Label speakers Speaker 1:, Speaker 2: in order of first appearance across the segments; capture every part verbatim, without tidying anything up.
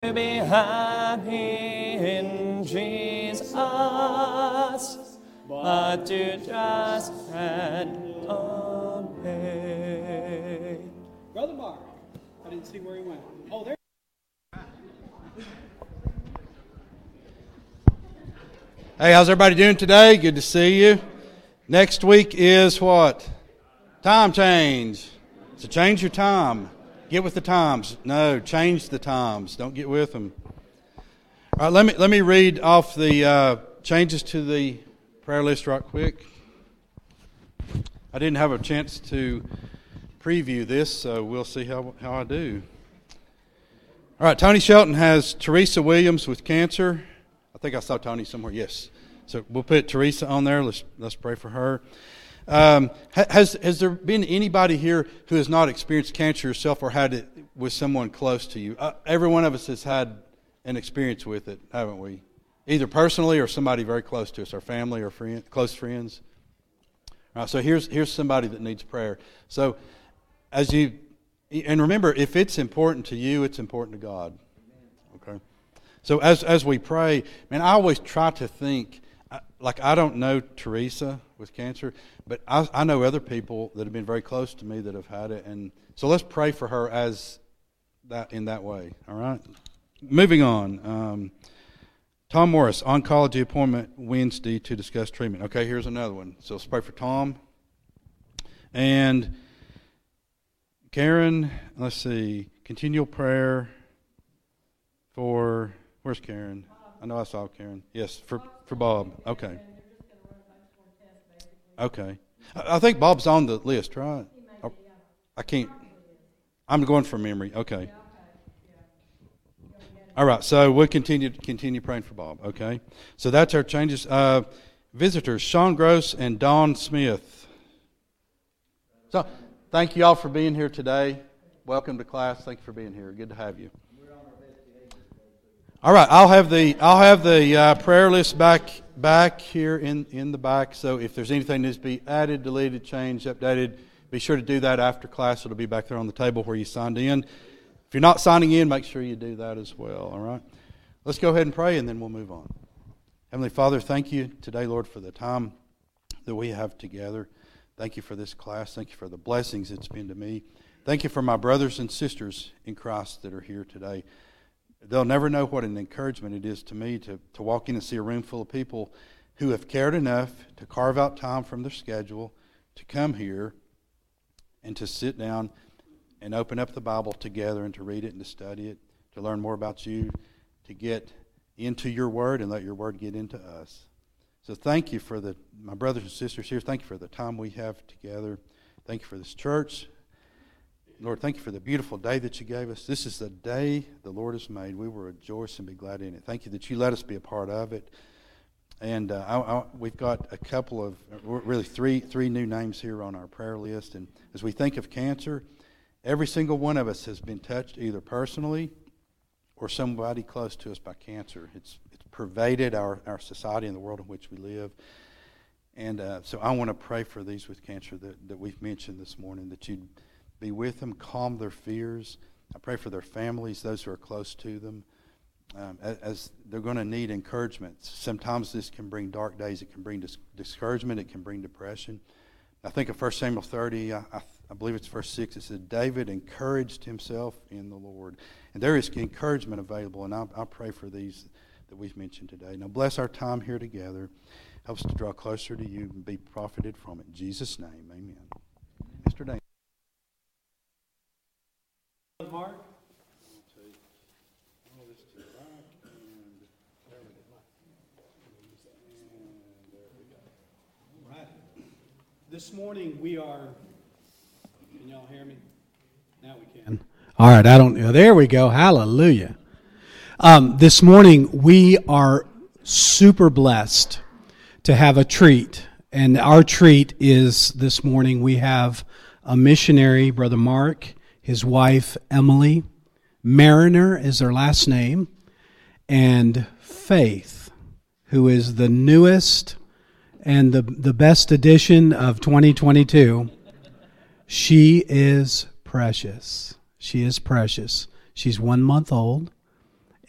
Speaker 1: be happy in Jesus, but to trust and obey.
Speaker 2: Brother Mark, I didn't see where he went. Oh, there.
Speaker 3: Hey, how's everybody doing today? Good to see you. Next week is what? Time change. So change your time. Get with the times. No, change the times. Don't get with them. All right, let me let me read off the uh, changes to the prayer list right quick. I didn't have a chance to preview this, so we'll see how how I do. All right, Tony Shelton has Teresa Williams with cancer. I think I saw Tony somewhere. Yes, so we'll put Teresa on there. Let's let's pray for her. Um, has has there been anybody here who has not experienced cancer yourself or had it with someone close to you? Uh, every one of us has had an experience with it, haven't we? Either personally or somebody very close to us, our family or friend, close friends. All right, so here's here's somebody that needs prayer. So as you and remember, if it's important to you, it's important to God. Okay. So as as we pray, man, I always try to think. Like, I don't know Teresa with cancer, but I, I know other people that have been very close to me that have had it. And so let's pray for her as that in that way, all right? Moving on. Um, Tom Morris, oncology appointment Wednesday to discuss treatment. Okay, here's another one. So let's pray for Tom. And Karen, let's see, continual prayer for, where's Karen? I know I saw Karen. Yes, for for Bob. Okay. Okay. I think Bob's on the list, right? I can't. I'm going from memory. Okay. All right. So we'll continue continue praying for Bob. Okay. So that's our changes. Uh, visitors: Sean Gross and Dawn Smith. So thank you all for being here today. Welcome to class. Thank you for being here. Good to have you. All right, I'll have the I'll have the uh, prayer list back back here in, in the back. So if there's anything that needs to be added, deleted, changed, updated, be sure to do that after class. It'll be back there on the table where you signed in. If you're not signing in, make sure you do that as well. All right, let's go ahead and pray, and then we'll move on. Heavenly Father, thank you today, Lord, for the time that we have together. Thank you for this class. Thank you for the blessings it's been to me. Thank you for my brothers and sisters in Christ that are here today. They'll never know what an encouragement it is to me to, to walk in and see a room full of people who have cared enough to carve out time from their schedule to come here and to sit down and open up the Bible together and to read it and to study it, to learn more about you, to get into your Word and let your Word get into us. So thank you for the my brothers and sisters here. Thank you for the time we have together. Thank you for this church. Lord, thank you for the beautiful day that you gave us. This is the day the Lord has made. We will rejoice and be glad in it. Thank you that you let us be a part of it. And uh, I, I, we've got a couple of, really three three new names here on our prayer list. And as we think of cancer, every single one of us has been touched either personally or somebody close to us by cancer. It's, it's pervaded our, our society and the world in which we live. And uh, so I want to pray for these with cancer that, that we've mentioned this morning, that you'd be with them, calm their fears. I pray for their families, those who are close to them, um, as, as they're going to need encouragement. Sometimes this can bring dark days. It can bring dis- discouragement. It can bring depression. I think of First Samuel thirty, I, I, I believe it's verse six. It says, David encouraged himself in the Lord. And there is encouragement available, and I, I pray for these that we've mentioned today. Now bless our time here together. Help us to draw closer to you and be profited from it. In Jesus' name, amen. Mister Dane.
Speaker 2: Mark? Right. This morning we are, can y'all hear me? Now we can. All right, I don't know. There we go. Hallelujah. Um, this morning we are super blessed to have a treat. And our treat is this morning we have a missionary, Brother Mark, his wife, Emily. Mariner is their last name. And Faith, who is the newest and the, the best edition of twenty twenty-two. She is precious. She is precious. She's one month old.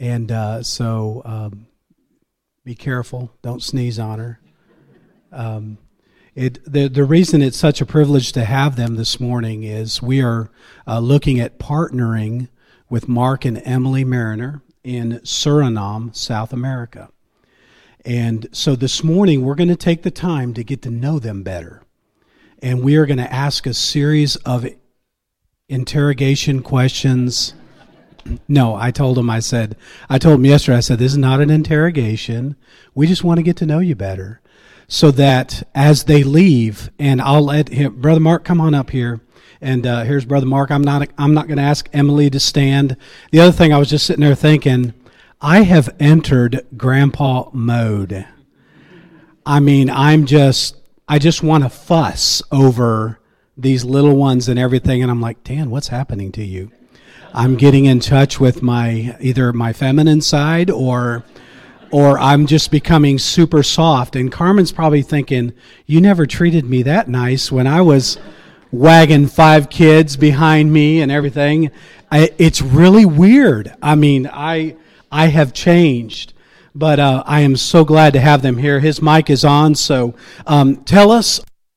Speaker 2: and uh, so um, be careful. Don't sneeze on her. Um, it the the reason it's such a privilege to have them this morning is we are uh, looking at partnering with Mark and Emily Mariner in Suriname, South America. And so this morning we're going to take the time to get to know them better. And we are going to ask a series of interrogation questions. No, I told them, I said, I told them yesterday, I said, this is not an interrogation. We just want to get to know you better. So that as they leave, and I'll let him, Brother Mark, come on up here. And uh, here's Brother Mark. I'm not I'm not going to ask Emily to stand. The other thing, I was just sitting there thinking, I have entered grandpa mode. I mean, I'm just, I just want to fuss over these little ones and everything. And I'm like, Dan, what's happening to you? I'm getting in touch with my, either my feminine side or, or I'm just becoming super soft. And Carmen's probably thinking, you never treated me that nice when I was wagging five kids behind me and everything. I, it's really weird. I mean, I, I have changed, but uh, I am so glad to have them here. His mic is on, so um, tell us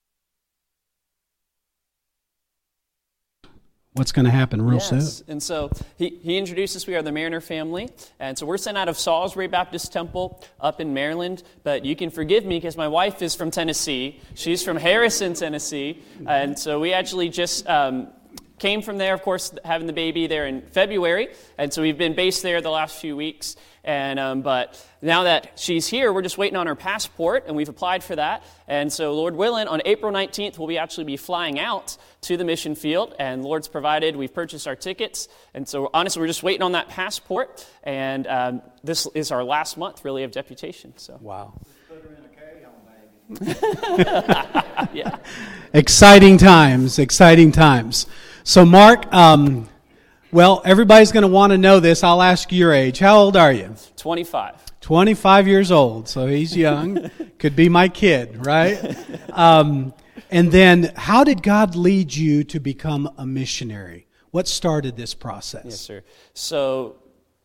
Speaker 2: what's going to happen real
Speaker 1: yes.
Speaker 2: soon.
Speaker 1: And so he, he introduced us. We are the Mariner family. And so we're sent out of Salisbury Baptist Temple up in Maryland. But you can forgive me because my wife is from Tennessee. She's from Harrison, Tennessee. And so we actually just um, came from there, of course, having the baby there in February. And so we've been based there the last few weeks. And um, but now that she's here, we're just waiting on her passport, and we've applied for that. And so, Lord willing, on April nineteenth, we'll be actually be flying out to the mission field, and Lord's provided. We've purchased our tickets, and so honestly, we're just waiting on that passport. And um, this is our last month, really, of deputation. So
Speaker 2: wow.
Speaker 4: Put her in a carry-on bag.
Speaker 1: Yeah.
Speaker 2: Exciting times, exciting times. So, Mark. Um, Well, everybody's going to want to know this. I'll ask your age. How old are you?
Speaker 1: twenty-five.
Speaker 2: twenty-five years old, so he's young. Could be my kid, right? Um, and then, how did God lead you to become a missionary? What started this process?
Speaker 1: Yes, sir. So,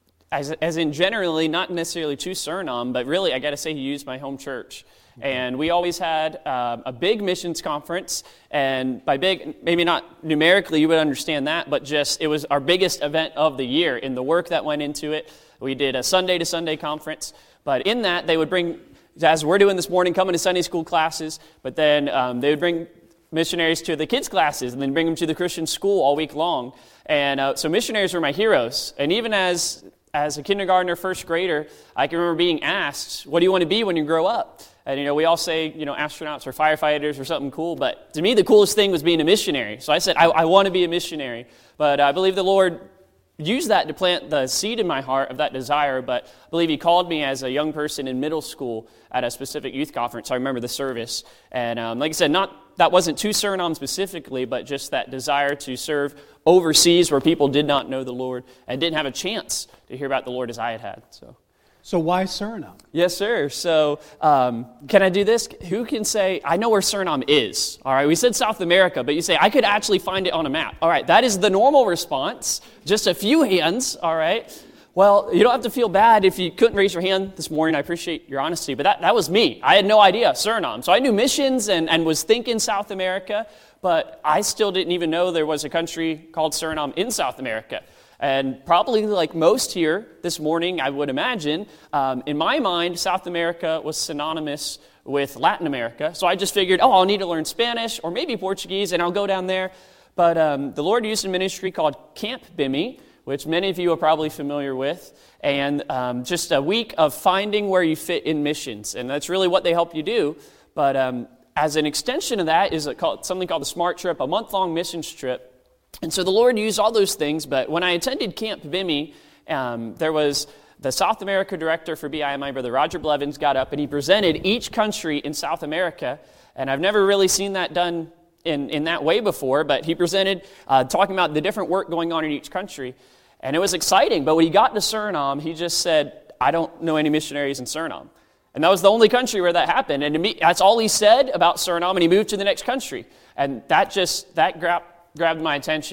Speaker 1: as as in generally, not necessarily to Suriname, but really, I got to say, he used my home church. And we always had uh, a big missions conference, and by big, maybe not numerically, you would understand that, but just it was our biggest event of the year in the work that went into it. We did a Sunday to Sunday conference, but in that they would bring, as we're doing this morning, coming to Sunday school classes, but then um, they would bring missionaries to the kids' classes and then bring them to the Christian school all week long. And uh, so missionaries were my heroes, and even as As a kindergartner, first grader, I can remember being asked, what do you want to be when you grow up? And, you know, we all say, you know, astronauts or firefighters or something cool. But to me, the coolest thing was being a missionary. So I said, I, I want to be a missionary. But I believe the Lord used that to plant the seed in my heart of that desire. But I believe he called me as a young person in middle school at a specific youth conference. I remember the service. And um, like I said, not that wasn't to Suriname specifically, but just that desire to serve overseas where people did not know the Lord and didn't have a chance to hear about the Lord as I had had. So,
Speaker 2: so why Suriname?
Speaker 1: Yes, sir. So um, can I do this? Who can say, I know where Suriname is? All right, we said South America, but you say, I could actually find it on a map. All right, that is the normal response. Just a few hands, all right? Well, you don't have to feel bad if you couldn't raise your hand this morning. I appreciate your honesty, but that, that was me. I had no idea, Suriname. So I knew missions and, and was thinking South America, but I still didn't even know there was a country called Suriname in South America. And probably like most here this morning, I would imagine, um, in my mind, South America was synonymous with Latin America. So I just figured, oh, I'll need to learn Spanish or maybe Portuguese, and I'll go down there. But um, the Lord used a ministry called Camp Bimmy, which many of you are probably familiar with, and um, just a week of finding where you fit in missions. And that's really what they help you do. But um, as an extension of that is a, called, something called the Smart Trip, a month-long missions trip. And so the Lord used all those things, but when I attended Camp Bimmy, um, there was the South America director for B I M I, Brother Roger Blevins, got up and he presented each country in South America, and I've never really seen that done in, in that way before, but he presented uh, talking about the different work going on in each country, and it was exciting. But when he got to Suriname, he just said, I don't know any missionaries in Suriname. And that was the only country where that happened, and to me, that's all he said about Suriname, and he moved to the next country, and that just, that grabbed grabbed my attention.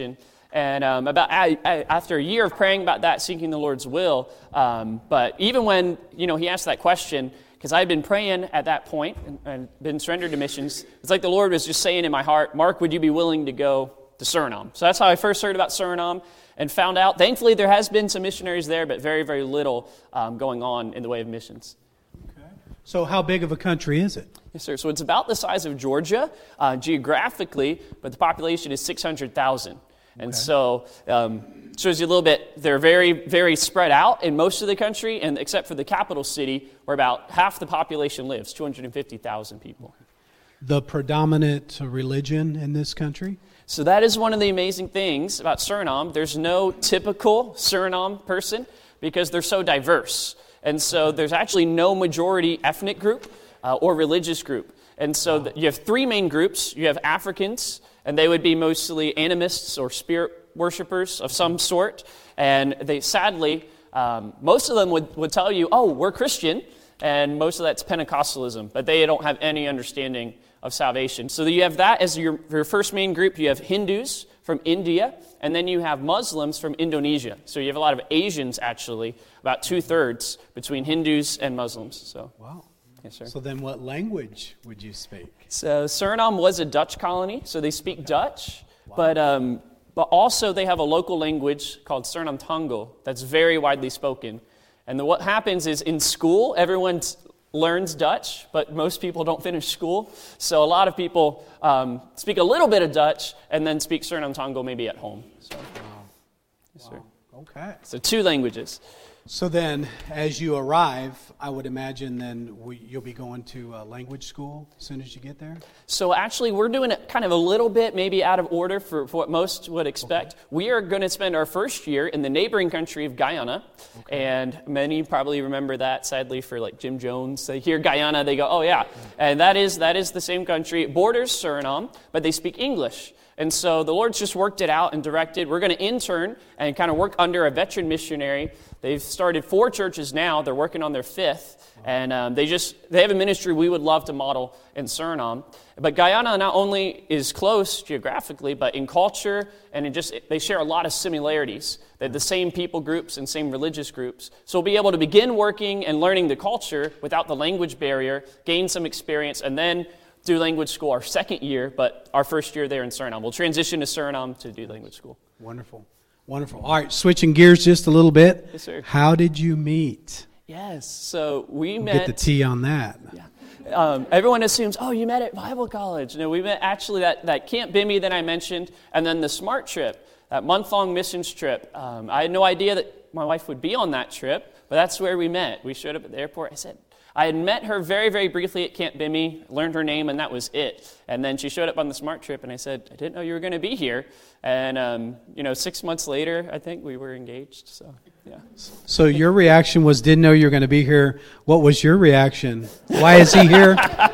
Speaker 1: And um, about I, I, after a year of praying about that, seeking the Lord's will, um, but even when, you know, he asked that question, because I had been praying at that point and, and been surrendered to missions, it's like the Lord was just saying in my heart, Mark, would you be willing to go to Suriname? So that's how I first heard about Suriname and found out. Thankfully, there has been some missionaries there, but very, very little um, going on in the way of missions.
Speaker 2: Okay. So how big of a country is it?
Speaker 1: Yes, sir. So it's about the size of Georgia uh, geographically, but the population is six hundred thousand. And okay. so um, shows you a little bit, they're very, very spread out in most of the country, and except for the capital city, where about half the population lives, two hundred fifty thousand people.
Speaker 2: The predominant religion in this country?
Speaker 1: So that is one of the amazing things about Suriname. There's no typical Suriname person because they're so diverse. And so there's actually no majority ethnic group uh, or religious group. And so wow. you have three main groups. You have Africans, and they would be mostly animists or spirit worshipers of some sort. And they sadly, um, most of them would, would tell you, oh, we're Christian, and most of that's Pentecostalism, but they don't have any understanding of salvation. So you have that as your, your first main group. You have Hindus from India, and then you have Muslims from Indonesia. So you have a lot of Asians, actually, about two-thirds between Hindus and Muslims. So,
Speaker 2: wow.
Speaker 1: Yes, sir.
Speaker 2: So then what language would you speak?
Speaker 1: So Suriname was a Dutch colony, so they speak Dutch,
Speaker 2: wow. but
Speaker 1: um, but also they have a local language called Suriname Tongol that's very widely spoken. And the, what happens is in school, everyone t- learns Dutch, but most people don't finish school. So a lot of people um, speak a little bit of Dutch and then speak Suriname Tongol maybe at home. So,
Speaker 2: wow.
Speaker 1: Yes,
Speaker 2: wow.
Speaker 1: sir.
Speaker 2: Okay.
Speaker 1: So two languages.
Speaker 2: So then, as you arrive, I would imagine then we, you'll be going to uh, language school as soon as you get there?
Speaker 1: So actually, we're doing it kind of a little bit maybe out of order for, for what most would expect. Okay. We are going to spend our first year in the neighboring country of Guyana. Okay. And many probably remember that, sadly, for like Jim Jones. They hear Guyana, they go, oh yeah. And that is that is the same country. It borders Suriname, but they speak English. And so the Lord's just worked it out and directed. We're going to intern and kind of work under a veteran missionary. They've started four churches now. They're working on their fifth. And um, they just they have a ministry we would love to model in Suriname. But Guyana not only is close geographically, but in culture, and it just they share a lot of similarities. They're the same people groups and same religious groups. So we'll be able to begin working and learning the culture without the language barrier, gain some experience, and then do language school our second year, but our first year there in Suriname. We'll transition to Suriname to do language school.
Speaker 2: Wonderful. Wonderful. All right, switching gears just a little bit.
Speaker 1: Yes, sir.
Speaker 2: How did you meet?
Speaker 1: Yes, so we
Speaker 2: we'll
Speaker 1: met...
Speaker 2: Get the tea on that.
Speaker 1: Yeah. Um, everyone assumes, oh, you met at Bible college. No, we met actually that, that Camp Bimby that I mentioned, and then the SMART trip, that month-long missions trip. Um, I had no idea that my wife would be on that trip, but that's where we met. We showed up at the airport. I said... I had met her very, very briefly at Camp Bimby, learned her name, and that was it. And then she showed up on the SMART trip, and I said, I didn't know you were going to be here. And, um, you know, six months later, I think we were engaged. So, yeah.
Speaker 2: So your reaction was, didn't know you were going to be here. What was your reaction? Why is he here?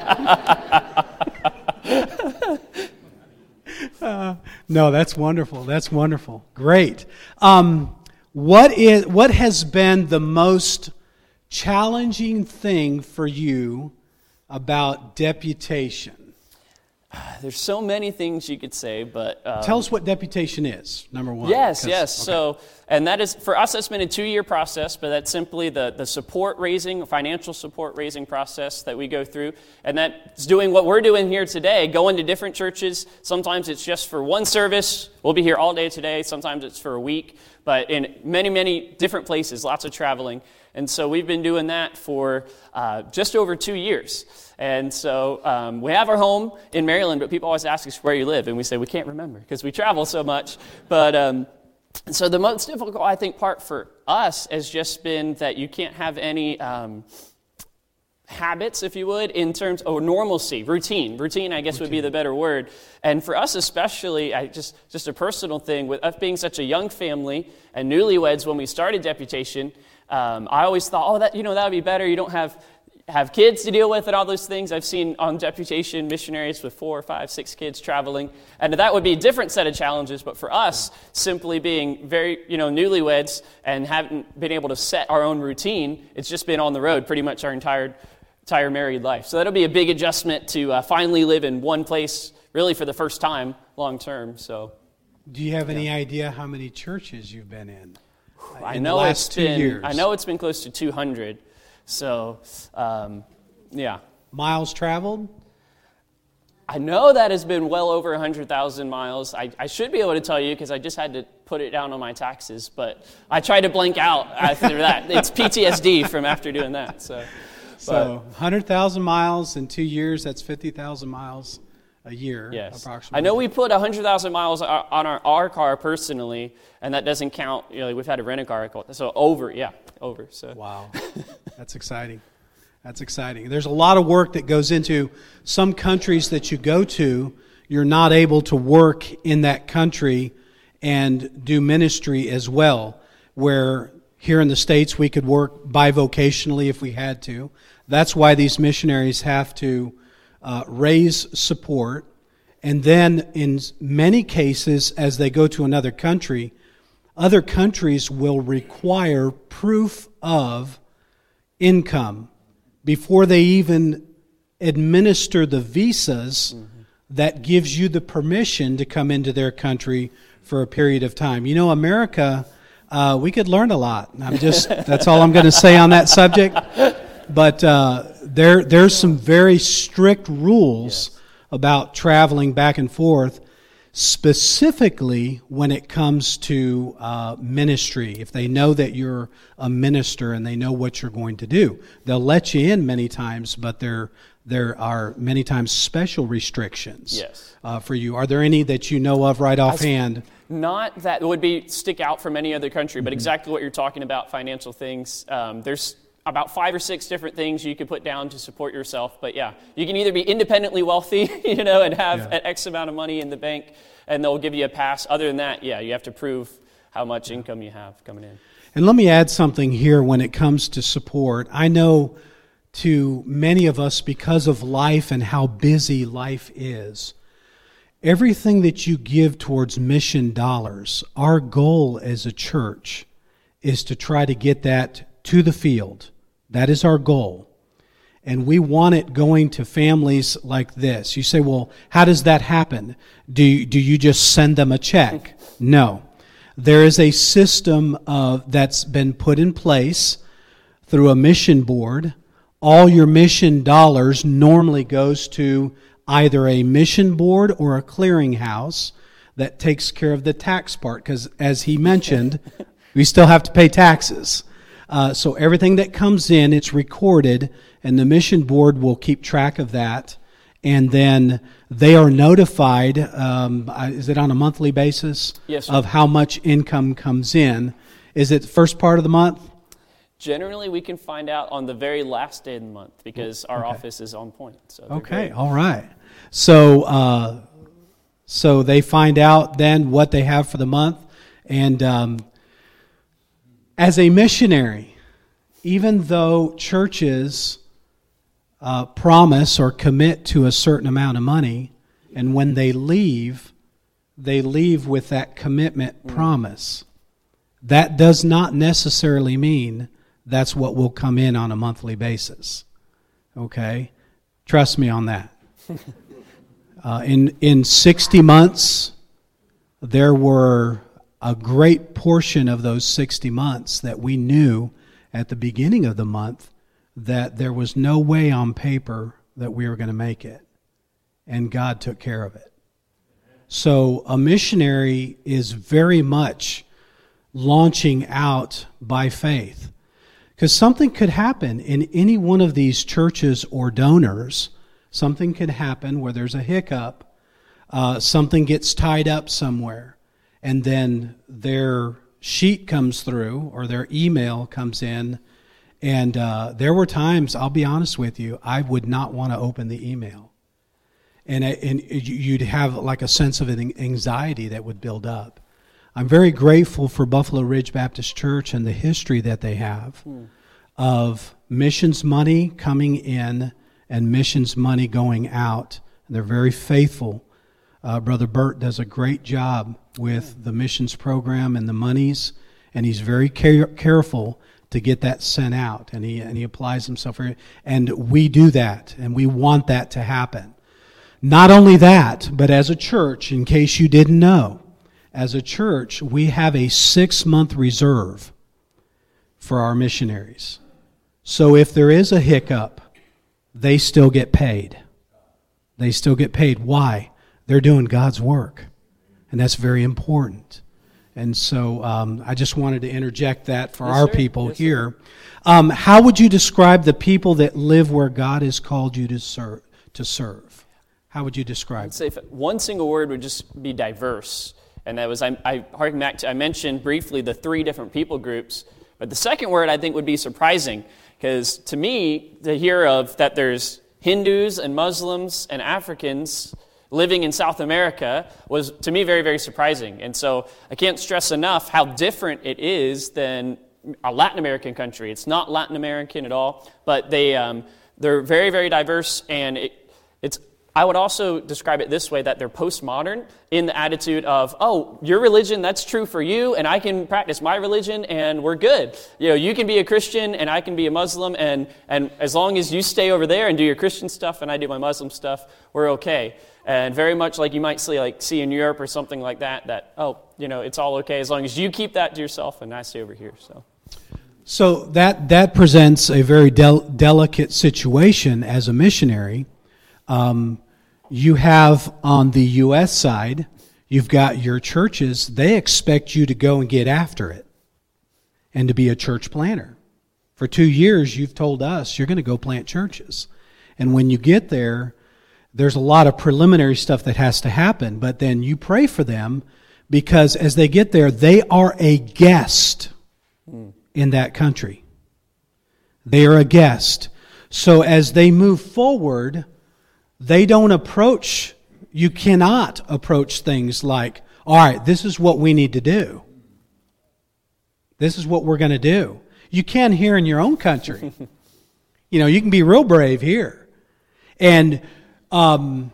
Speaker 2: uh, no, that's wonderful. That's wonderful. Great. Um, what is what has been the most challenging thing for you about deputation?
Speaker 1: There's so many things you could say, but... Um,
Speaker 2: Tell us what deputation is, number one.
Speaker 1: Yes, yes. Okay. So, and that is, for us, that's been a two-year process, but that's simply the, the support raising, financial support raising process that we go through. And that's doing what we're doing here today, going to different churches. Sometimes it's just for one service. We'll be here all day today. Sometimes it's for a week. But in many, many different places, lots of traveling. And so we've been doing that for uh, just over two years. And so um, we have our home in Maryland, but people always ask us where you live. And we say we can't remember because we travel so much. But um, so the most difficult, I think, part for us has just been that you can't have any um, habits, if you would, in terms of normalcy, routine. Routine, I guess, routine. would be the better word. And for us especially, I just, just a personal thing, with us being such a young family and newlyweds when we started deputation, Um, I always thought, oh, that you know, that would be better. You don't have have kids to deal with and all those things. I've seen on deputation missionaries with four, five, six kids traveling, and that would be a different set of challenges. But for us, simply being very, you know, newlyweds and haven't been able to set our own routine, it's just been on the road pretty much our entire entire married life. So that'll be a big adjustment to uh, finally live in one place, really for the first time, long term. So.
Speaker 2: Do you have any idea how many churches you've been in? uh,
Speaker 1: I
Speaker 2: in
Speaker 1: know
Speaker 2: the last
Speaker 1: it's
Speaker 2: two
Speaker 1: been.
Speaker 2: years?
Speaker 1: I know it's been close to two hundred. So, um, yeah.
Speaker 2: Miles traveled?
Speaker 1: I know that has been well over one hundred thousand miles. I, I should be able to tell you because I just had to put it down on my taxes, but I tried to blank out after that. It's P T S D from after doing that. So,
Speaker 2: So one hundred thousand miles in two years, that's fifty thousand miles a year,
Speaker 1: yes.
Speaker 2: approximately.
Speaker 1: I know we put one hundred thousand miles on our, our car personally, and that doesn't count. You know, we've had to rent a car. So over, yeah, over. So
Speaker 2: Wow. That's exciting. That's exciting. There's a lot of work that goes into some countries that you go to. You're not able to work in that country and do ministry as well, where here in the States we could work bivocationally if we had to. That's why these missionaries have to uh, raise support. And then in many cases, as they go to another country, other countries will require proof of income before they even administer the visas mm-hmm. that gives you the permission to come into their country for a period of time. You know, America, uh, we could learn a lot. I'm just that's all I'm going to say on that subject. But uh, there there's some very strict rules yes. about traveling back and forth, specifically when it comes to uh, ministry. If they know that you're a minister and they know what you're going to do, they'll let you in many times, but there there are many times special restrictions
Speaker 1: yes.
Speaker 2: uh, for you. Are there any that you know of right offhand?
Speaker 1: Not that would be stick out from any other country, but mm-hmm. exactly what you're talking about, financial things. Um, there's about five or six different things you could put down to support yourself. But yeah, you can either be independently wealthy, you know, and have yeah. an X amount of money in the bank, and they'll give you a pass. Other than that, yeah, you have to prove how much income you have coming in.
Speaker 2: And let me add something here when it comes to support. I know to many of us, because of life and how busy life is, everything that you give towards mission dollars, our goal as a church is to try to get that to the field. That is our goal. And we want it going to families like this. You say, well, how does that happen? Do you, do you just send them a check? No. There is a system of, that's been put in place through a mission board. All your mission dollars normally goes to either a mission board or a clearinghouse that takes care of the tax part. Because as he mentioned, we still have to pay taxes. Uh, so everything that comes in, it's recorded, and the mission board will keep track of that. And then they are notified, um, is it on a monthly basis?
Speaker 1: Yes, sir.
Speaker 2: Of how much income comes in. Is it the first part of the month?
Speaker 1: Generally, we can find out on the very last day of the month because our okay. office is on point. So
Speaker 2: okay, great. All right. So, uh, so they find out then what they have for the month. And um, as a missionary, even though churches uh, promise or commit to a certain amount of money, and when they leave, they leave with that commitment mm. promise, that does not necessarily mean that's what will come in on a monthly basis. Okay? Trust me on that. uh, in in sixty months, there were a great portion of those sixty months that we knew at the beginning of the month that there was no way on paper that we were going to make it. And God took care of it. So a missionary is very much launching out by faith. Because something could happen in any one of these churches or donors. Something could happen where there's a hiccup. Uh, something gets tied up somewhere. And then their sheet comes through or their email comes in. And uh, there were times, I'll be honest with you, I would not want to open the email. And, and you'd have like a sense of anxiety that would build up. I'm very grateful for Buffalo Ridge Baptist Church and the history that they have hmm. of missions money coming in and missions money going out. And they're very faithful. Uh, Brother Bert does a great job with the missions program and the monies, and he's very care- careful to get that sent out, and he and he applies himself. For, and we do that, and we want that to happen. Not only that, but as a church, in case you didn't know, as a church, we have a six-month reserve for our missionaries. So if there is a hiccup, they still get paid. They still get paid. Why? They're doing God's work, and that's very important. And so um, I just wanted to interject that for
Speaker 1: yes,
Speaker 2: our
Speaker 1: sir.
Speaker 2: people
Speaker 1: yes,
Speaker 2: here. Um, how would you describe the people that live where God has called you to serve? To serve? How would you describe
Speaker 1: I'd say if one single word would just be diverse. And that was, I, I harken back to, I mentioned briefly the three different people groups. But the second word I think would be surprising. Because to me, to hear of that there's Hindus and Muslims and Africans living in South America was, to me, very, very surprising. And so I can't stress enough how different it is than a Latin American country. It's not Latin American at all, but they, um, they're very, very diverse, and it, it's, I would also describe it this way, that they're postmodern in the attitude of, oh, your religion, that's true for you, and I can practice my religion, and we're good. You know, you can be a Christian, and I can be a Muslim, and, and as long as you stay over there and do your Christian stuff, and I do my Muslim stuff, we're okay. And very much like you might see, like see in Europe or something like that, that, oh, you know, it's all okay as long as you keep that to yourself, and I stay over here, so...
Speaker 2: So that, that presents a very del- delicate situation as a missionary. Um, you have on the U S side, you've got your churches, they expect you to go and get after it and to be a church planter. For two years, you've told us you're going to go plant churches. And when you get there, there's a lot of preliminary stuff that has to happen, but then you pray for them because as they get there, they are a guest. Mm. In that country. They are a guest. So as they move forward, they don't approach, you cannot approach things like, all right, this is what we need to do. This is what we're going to do. You can here in your own country. You know, you can be real brave here. And um,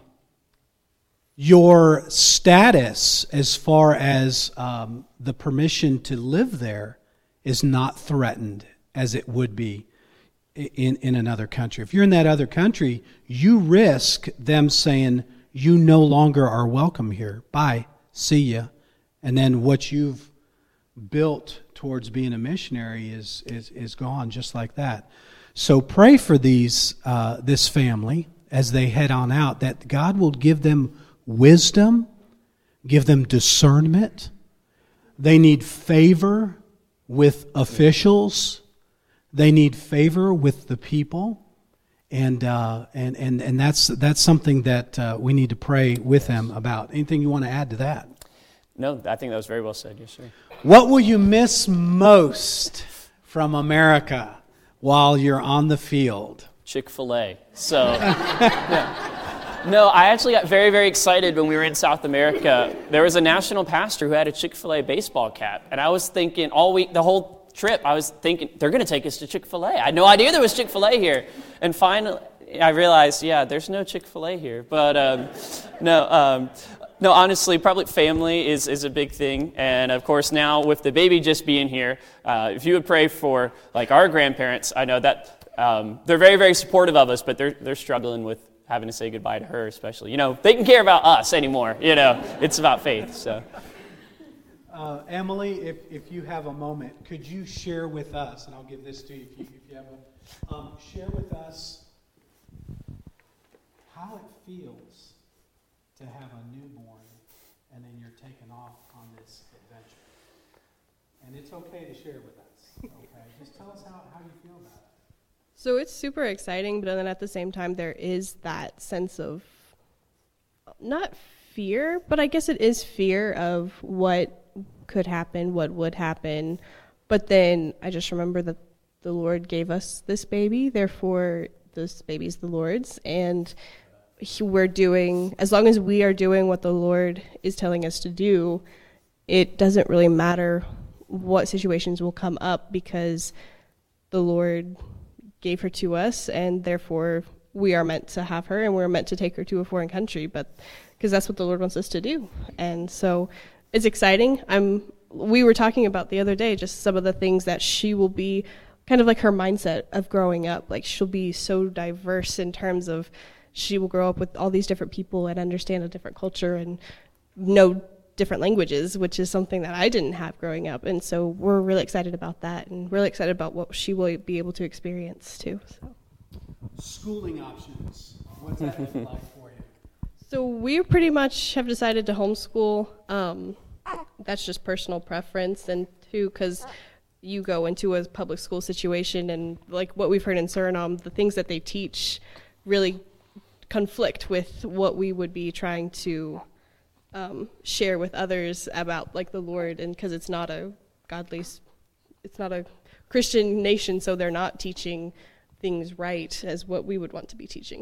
Speaker 2: your status as far as um, the permission to live there is not threatened as it would be in, in another country. If you're in that other country, you risk them saying, you no longer are welcome here. Bye. See ya. And then what you've built towards being a missionary is is, is gone just like that. So pray for these uh, this family as they head on out, that God will give them wisdom, give them discernment. They need favor with officials, they need favor with the people, and uh, and and and that's that's something that uh, we need to pray with them about. Anything you want to add to that?
Speaker 1: No, I think that was very well said. Yes, sir.
Speaker 2: What will you miss most from America while you're on the field?
Speaker 1: Chick-fil-A. So, yeah. No, I actually got very, very excited when we were in South America. There was a national pastor who had a Chick-fil-A baseball cap, and I was thinking all week, the whole trip, I was thinking, they're going to take us to Chick-fil-A. I had no idea there was Chick-fil-A here. And finally, I realized, yeah, there's no Chick-fil-A here. But um, no, um, no, honestly, probably family is, is a big thing. And of course, now with the baby just being here, uh, if you would pray for like our grandparents, I know that um, they're very, very supportive of us, but they're they're struggling with having to say goodbye to her, especially. You know, they can care about us anymore. You know, it's about faith. So,
Speaker 2: uh, Emily, if, if you have a moment, could you share with us, and I'll give this to you if you, if you have a, um, share with us how it feels to have a newborn and then you're taken off on this adventure. And it's okay to share with us, okay? Just tell us how, how you feel about it.
Speaker 5: So it's super exciting, but then at the same time, there is that sense of, not fear, but I guess it is fear of what could happen, what would happen. But then I just remember that the Lord gave us this baby, therefore this baby's the Lord's, and he, we're doing, as long as we are doing what the Lord is telling us to do, it doesn't really matter what situations will come up because the Lord gave her to us, and therefore we are meant to have her, and we're meant to take her to a foreign country, but because that's what the Lord wants us to do. And so it's exciting. I'm. We were talking about the other day just some of the things that she will be, kind of like her mindset of growing up. Like she'll be so diverse in terms of she will grow up with all these different people and understand a different culture and know different languages, which is something that I didn't have growing up. And so we're really excited about that and really excited about what she will be able to experience too. So.
Speaker 2: Schooling options. What's that look like for you?
Speaker 5: So we pretty much have decided to homeschool. Um, that's just personal preference, and two, because you go into a public school situation and like what we've heard in Suriname, the things that they teach really conflict with what we would be trying to um, share with others about like the Lord, and because it's not a godly, it's not a Christian nation, so they're not teaching things right as what we would want to be teaching.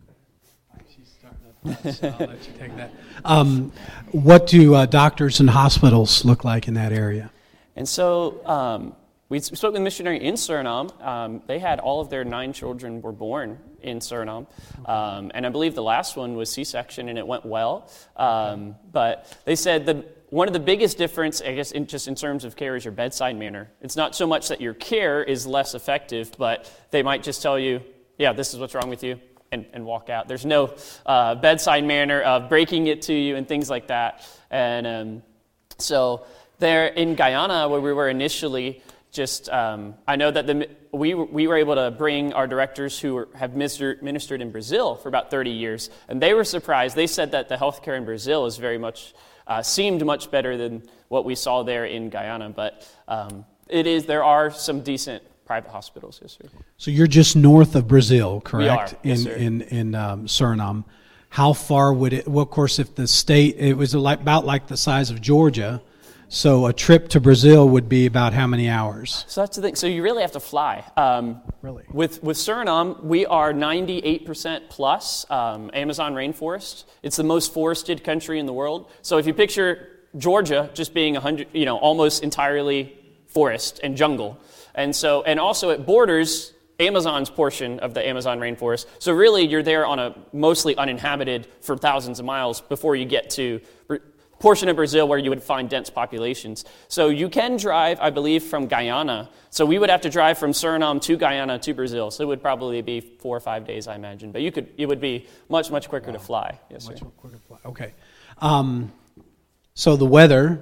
Speaker 2: So I'll let you take that. Um, what do uh, doctors and hospitals look like in that area?
Speaker 1: And so um, we spoke with a missionary in Suriname. Um, they had all of their nine children were born in Suriname. Um, and I believe the last one was C-section, and it went well. Um, but they said the one of the biggest difference, I guess, in, just in terms of care is your bedside manner. It's not so much that your care is less effective, but they might just tell you, yeah, this is what's wrong with you. And, and walk out. There's no uh, bedside manner of breaking it to you and things like that. And um, so there in Guyana, where we were initially, just um, I know that the we we were able to bring our directors who were, have ministered, ministered in Brazil for about thirty years, and they were surprised. They said that the healthcare in Brazil is very much uh, seemed much better than what we saw there in Guyana. But um, it is there are some decent private hospitals, yes, sir.
Speaker 2: So you're just north of Brazil, correct?
Speaker 1: We are, yes,
Speaker 2: in
Speaker 1: sir.
Speaker 2: in in um, Suriname. How far would it? Well, of course, if the state it was like, about like the size of Georgia, so a trip to Brazil would be about how many hours?
Speaker 1: So that's the thing. So you really have to fly. Um,
Speaker 2: really?
Speaker 1: With with Suriname, we are ninety-eight percent plus um, Amazon rainforest. It's the most forested country in the world. So if you picture Georgia just being one hundred, you know, almost entirely forest and jungle. And so, and also it borders Amazon's portion of the Amazon rainforest. So really, you're there on a mostly uninhabited for thousands of miles before you get to a portion of Brazil where you would find dense populations. So you can drive, I believe, from Guyana. So we would have to drive from Suriname to Guyana to Brazil. So it would probably be four or five days, I imagine. But you could, it would be much, much quicker wow. to fly. Yes,
Speaker 2: much
Speaker 1: sir.
Speaker 2: quicker to fly. Okay. Um, so the weather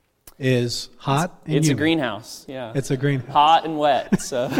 Speaker 2: is hot and
Speaker 1: It's
Speaker 2: humid.
Speaker 1: a greenhouse, yeah.
Speaker 2: It's a greenhouse.
Speaker 1: Hot and wet, so.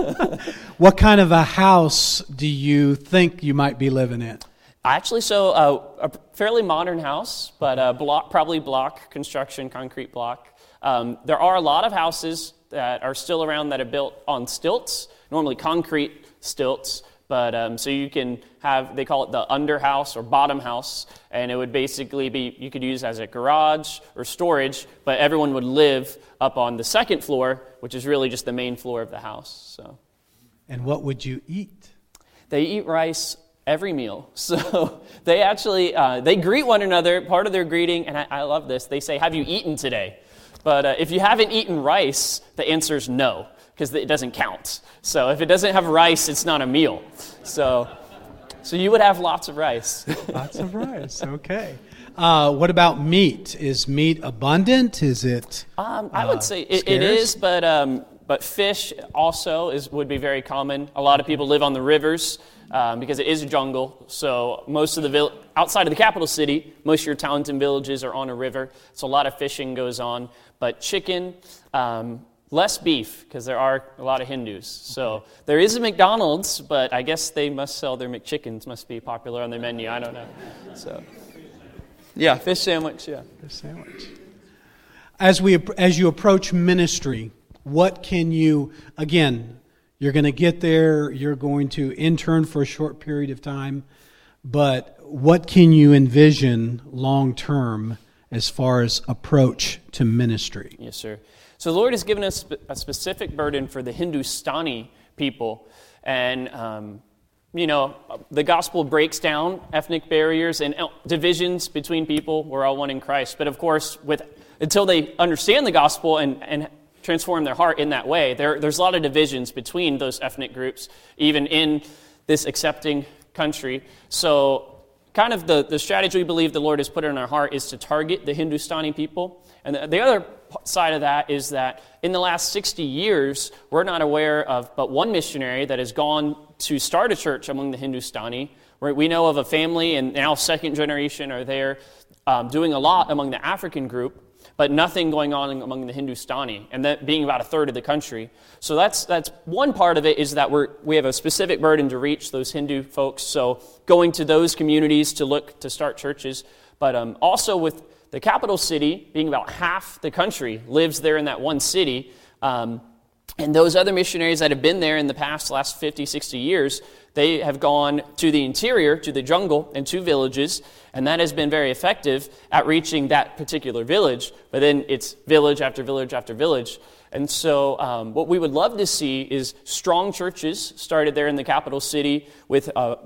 Speaker 2: What kind of a house do you think you might be living in?
Speaker 1: Actually, so uh, a fairly modern house, but uh, block, probably block construction, concrete block. Um, there are a lot of houses that are still around that are built on stilts, normally concrete stilts. But um, so you can have, they call it the under house or bottom house, and it would basically be, you could use as a garage or storage, but everyone would live up on the second floor, which is really just the main floor of the house. So,
Speaker 2: and what would you eat?
Speaker 1: They eat rice every meal. So they actually, uh, they greet one another. Part of their greeting, and I, I love this, they say, "Have you eaten today?" But uh, if you haven't eaten rice, the answer is no, because it doesn't count. So if it doesn't have rice, it's not a meal. So so you would have lots of rice.
Speaker 2: Lots of rice, okay. Uh, what about meat? Is meat abundant? Is it
Speaker 1: um, I
Speaker 2: uh,
Speaker 1: would say it,
Speaker 2: scarce?
Speaker 1: it is, but um, but fish also is would be very common. A lot of people live on the rivers um, because it is a jungle. So most of the vill- outside of the capital city, most of your towns and villages are on a river. So a lot of fishing goes on. But chicken, um, less beef, because there are a lot of Hindus. So there is a McDonald's, but I guess they must sell their McChickens, must be popular on their menu. I don't know. So, yeah, fish sandwich, yeah.
Speaker 2: Fish sandwich. As we as you approach ministry, what can you, again, you're going to get there, you're going to intern for a short period of time, but what can you envision long term as far as approach to ministry?
Speaker 1: Yes, sir. So the Lord has given us a specific burden for the Hindustani people. And, um, you know, the gospel breaks down ethnic barriers and divisions between people. We're all one in Christ. But, of course, with until they understand the gospel and, and transform their heart in that way, there, there's a lot of divisions between those ethnic groups, even in this accepting country. So kind of the, the strategy we believe the Lord has put in our heart is to target the Hindustani people. And the, the other side of that is that in the last sixty years, we're not aware of but one missionary that has gone to start a church among the Hindustani. Where we know of a family, and now second generation are there. um, doing a lot among the African group, but nothing going on among the Hindustani, and that being about a third of the country. So that's that's one part of it, is that we're we have a specific burden to reach those Hindu folks. So going to those communities to look to start churches, but um, also with the capital city being about half the country lives there in that one city, um, and those other missionaries that have been there in the past last fifty, sixty years, they have gone to the interior, to the jungle, and to villages, and that has been very effective at reaching that particular village. But then it's village after village after village. And so um, what we would love to see is strong churches started there in the capital city with uh,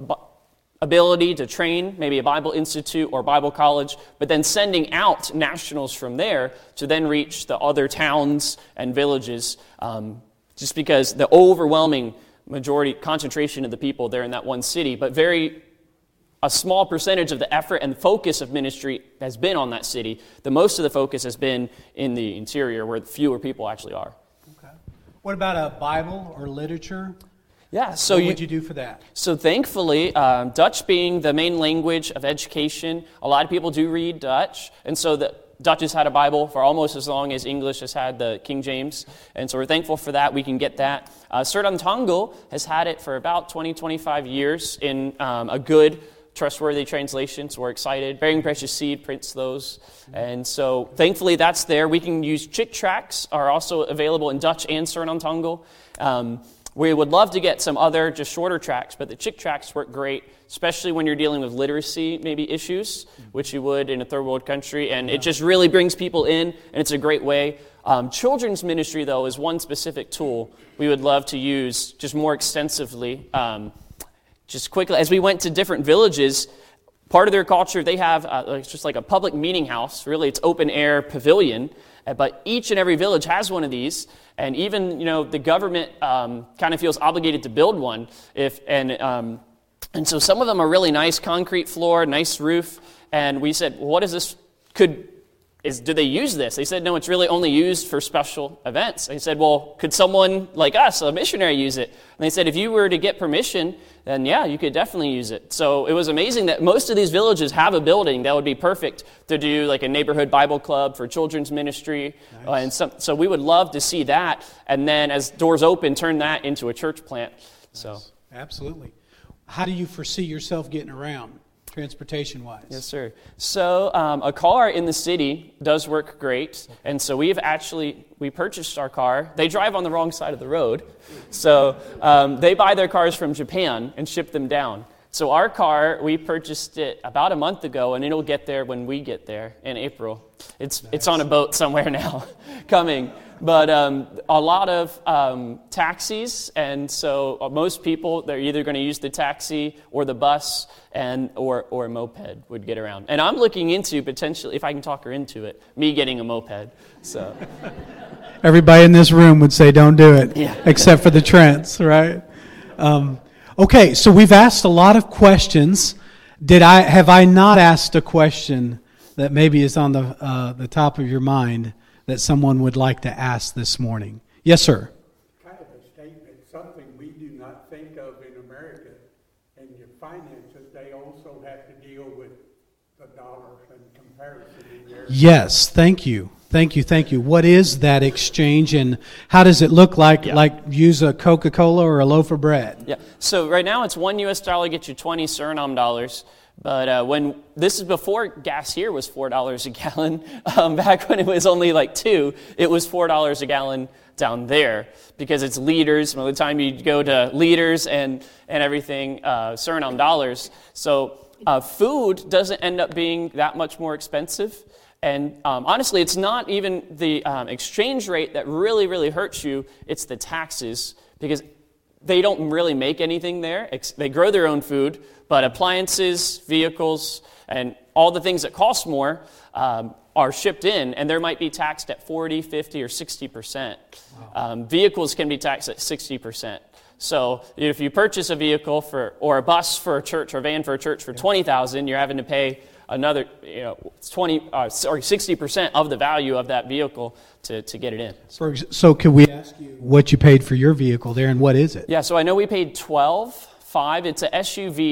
Speaker 1: ability to train, maybe a Bible institute or Bible college, but then sending out nationals from there to then reach the other towns and villages, um, just because the overwhelming majority, concentration of the people there in that one city, but very a small percentage of the effort and focus of ministry has been on that city. The most of the focus has been in the interior, where fewer people actually are.
Speaker 2: Okay. What about a Bible or literature?
Speaker 1: Yeah, so
Speaker 2: what
Speaker 1: you,
Speaker 2: would you do for that?
Speaker 1: So thankfully, um, Dutch being the main language of education, a lot of people do read Dutch, and so the Dutch has had a Bible for almost as long as English has had the King James, and so we're thankful for that. We can get that. Uh, Surat Tango has had it for about twenty, twenty-five years in um, a good, trustworthy translation, so we're excited. Bearing Precious Seed prints those, and so thankfully that's there. We can use Chick Tracts, are also available in Dutch and Surat Tango. Um, we would love to get some other just shorter tracts, but the Chick Tracts work great, especially when you're dealing with literacy maybe issues, which you would in a third world country, and yeah. It just really brings people in, and it's a great way. Um, children's ministry, though, is one specific tool we would love to use just more extensively. Um, just quickly, as we went to different villages, part of their culture, they have uh, it's just like a public meeting house. Really, it's open-air pavilion, uh, but each and every village has one of these. And even, you know, the government um, kind of feels obligated to build one. If and um, and so some of them are really nice, concrete floor, nice roof. And we said, well, what is this? Could is do they use this? They said, no, it's really only used for special events. They said, well, could someone like us, a missionary, use it? And they said, if you were to get permission, then yeah, you could definitely use it. So it was amazing that most of these villages have a building that would be perfect to do like a neighborhood Bible club for children's ministry. Nice. Uh, and some, so we would love to see that. And then as doors open, turn that into a church plant. Nice. So
Speaker 2: absolutely. How do you foresee yourself getting around? Transportation-wise.
Speaker 1: Yes, sir. So um, a car in the city does work great, and so we've actually, we purchased our car. They drive on the wrong side of the road, so um, they buy their cars from Japan and ship them down. So our car, we purchased it about a month ago, and it'll get there when we get there in April. It's nice. It's on a boat somewhere now, coming. But um, a lot of um, taxis, and so most people, they're either going to use the taxi or the bus and or or a moped would get around. And I'm looking into potentially, if I can talk her into it, me getting a moped. So
Speaker 2: everybody in this room would say don't do it,
Speaker 1: yeah.
Speaker 2: Except for the Trents, right? Um, okay, so we've asked a lot of questions. Did I have I not asked a question that maybe is on the uh, the top of your mind that someone would like to ask this morning? Yes, sir.
Speaker 6: Kind of a statement, something we do not think of in America. And your finances, they also have to deal with the dollars and comparison in there.
Speaker 2: Yes, thank you. Thank you, thank you. What is that exchange, and how does it look like, yeah. like use a Coca-Cola or a loaf of bread?
Speaker 1: Yeah, so right now it's one U S dollar gets you twenty Suriname dollars. But uh, when this is before gas here was four dollars a gallon. Um, back when it was only like two, it was four dollars a gallon down there because it's liters. By the time you go to liters and and everything, uh, Suriname dollars. So uh, food doesn't end up being that much more expensive. And um, honestly, it's not even the um, exchange rate that really, really hurts you. It's the taxes, because they don't really make anything there. They grow their own food, but appliances, vehicles, and all the things that cost more um, are shipped in, and there might be taxed at forty, fifty, or sixty percent. Wow. Um, vehicles can be taxed at sixty percent. So if you purchase a vehicle for or a bus for a church or a van for a church for twenty thousand dollars, you're having to pay another, you know, twenty uh, or sixty percent of the value of that vehicle to, to get it in.
Speaker 2: For, so could we ask you what you paid for your vehicle there, and what is it?
Speaker 1: Yeah, so I know we paid twelve five. It's a S U V.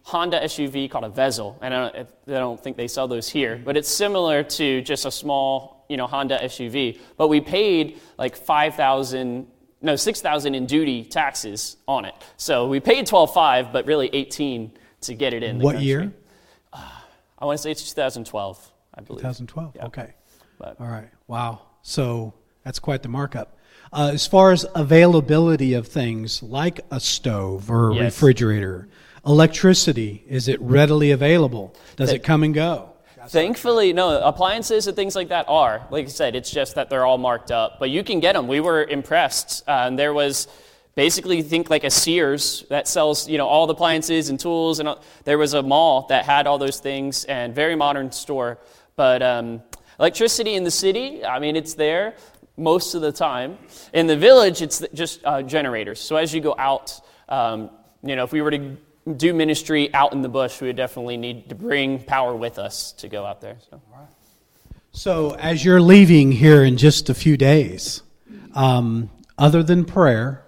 Speaker 1: Honda S U V called a Vezel, and I don't, I don't think they sell those here, but it's similar to just a small, you know, Honda S U V. But we paid like five thousand, no, six thousand in duty taxes on it. So we paid twelve five, but really eighteen to get it in. The
Speaker 2: What
Speaker 1: country.
Speaker 2: year?
Speaker 1: Uh, I want to say it's two thousand twelve, I believe.
Speaker 2: twenty twelve.
Speaker 1: Yeah.
Speaker 2: Okay.
Speaker 1: But,
Speaker 2: All right. Wow. So that's quite the markup. Uh, as far as availability of things like a stove or a
Speaker 1: Yes.
Speaker 2: refrigerator, electricity, is it readily available? Does
Speaker 1: Th-
Speaker 2: it come and go?
Speaker 1: Thankfully, no, appliances and things like that are. Like I said, it's just that they're all marked up. But you can get them. We were impressed. Uh, and there was basically, think like a Sears that sells, you know, all the appliances and tools. And all. There was a mall that had all those things, and very modern store. But um, electricity in the city, I mean, it's there most of the time. In the village, it's just uh, generators. So as you go out, um, you know, if we were to do ministry out in the bush, we would definitely need to bring power with us to go out there. So,
Speaker 2: So as you're leaving here in just a few days, um, other than prayer,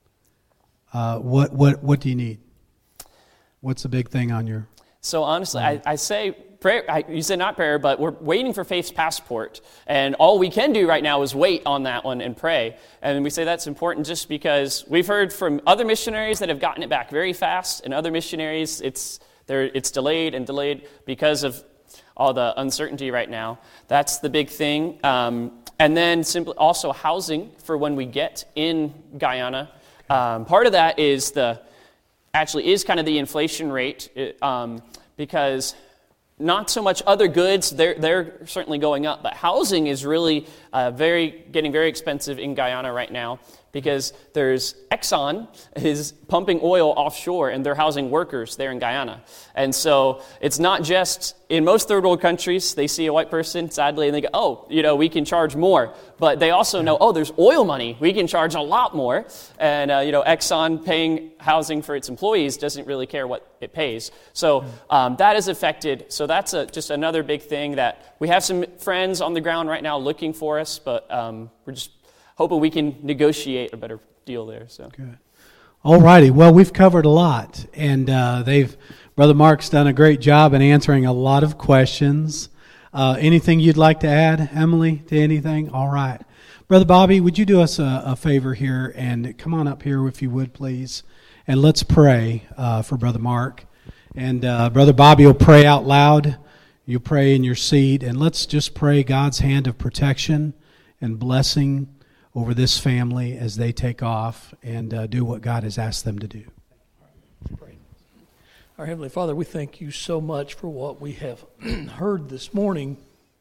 Speaker 2: uh, what what what do you need? What's the big thing on your?
Speaker 1: so honestly, I, I say prayer. I, you said not prayer, but we're waiting for Faith's passport, and all we can do right now is wait on that one and pray. And we say that's important just because we've heard from other missionaries that have gotten it back very fast, and other missionaries it's there it's delayed and delayed because of all the uncertainty right now. That's the big thing. Um, and then simply also housing for when we get in Guyana. Um, part of that is the actually is kind of the inflation rate it, um, because not so much other goods, they're, they're certainly going up, but housing is really uh, very getting very expensive in Guyana right now because there's Exxon is pumping oil offshore and they're housing workers there in Guyana. And so it's not just, in most third world countries, they see a white person, sadly, and they go, oh, you know, we can charge more. But they also know, oh, there's oil money. We can charge a lot more. And, uh, you know, Exxon paying housing for its employees doesn't really care what it pays. So um, that is affected. So that's a, just another big thing that we have some friends on the ground right now looking for us, but um, we're just hoping we can negotiate a better deal there. So
Speaker 2: Good. All righty. Well, we've covered a lot, and uh, they've Brother Mark's done a great job in answering a lot of questions. Uh, anything you'd like to add, Emily, to anything? All right. Brother Bobby, would you do us a, a favor here and come on up here if you would, please, and let's pray uh, for Brother Mark. And uh, Brother Bobby will pray out loud. You pray in your seat, and let's just pray God's hand of protection and blessing over this family as they take off and uh, do what God has asked them to do.
Speaker 7: Our Heavenly Father, we thank you so much for what we have heard this morning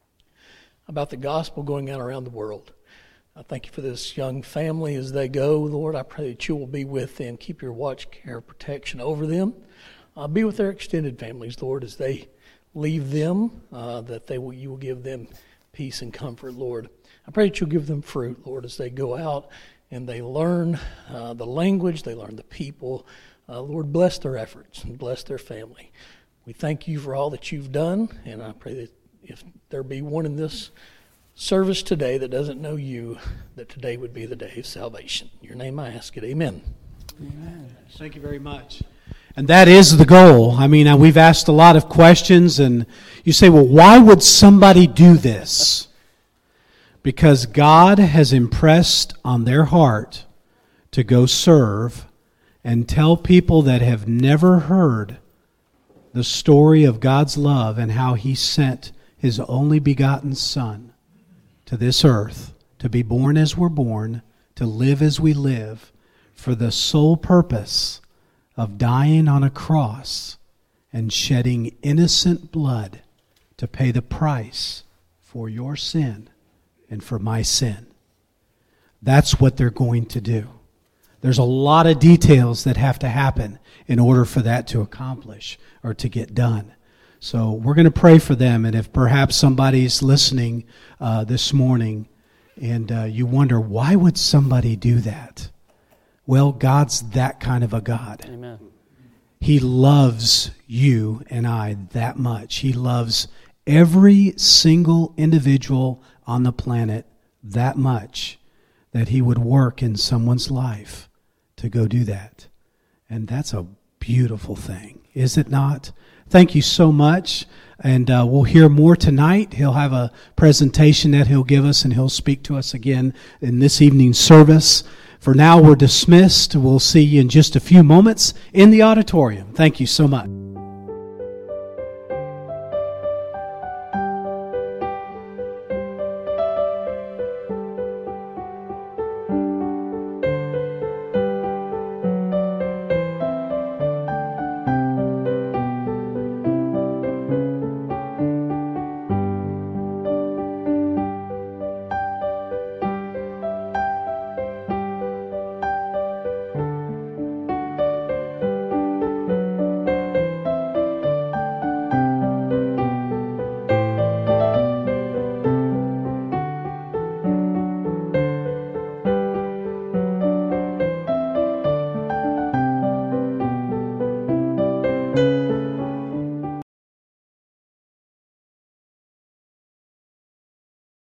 Speaker 7: about the gospel going out around the world. I thank you for this young family as they go. Lord, I pray that you will be with them. Keep your watch, care, protection over them. Uh, be with their extended families, Lord, as they leave them, uh, that they will, you will give them peace and comfort, Lord. I pray that you'll give them fruit, Lord, as they go out and they learn uh, the language, they learn the people. Uh, Lord, bless their efforts and bless their family. We thank you for all that you've done, and I pray that if there be one in this service today that doesn't know you, that today would be the day of salvation. In your name I ask it. Amen.
Speaker 2: Amen. Thank you very much. And that is the goal. I mean, uh, we've asked a lot of questions, and you say, well, why would somebody do this? Because God has impressed on their heart to go serve and tell people that have never heard the story of God's love and how He sent His only begotten Son to this earth to be born as we're born, to live as we live, for the sole purpose of dying on a cross and shedding innocent blood to pay the price for your sin and for my sin. That's what they're going to do. There's a lot of details that have to happen in order for that to accomplish or to get done. So we're going to pray for them, and if perhaps somebody's listening uh, this morning and uh, you wonder, why would somebody do that? Well, God's that kind of a God.
Speaker 1: Amen.
Speaker 2: He loves you and I that much. He loves every single individual on the planet that much that He would work in someone's life to go do that. And that's a beautiful thing, is it not? Thank you so much. And uh, we'll hear more tonight. He'll have a presentation that he'll give us, and he'll speak to us again in this evening's service. For now, we're dismissed. We'll see you in just a few moments in the auditorium. Thank you so much.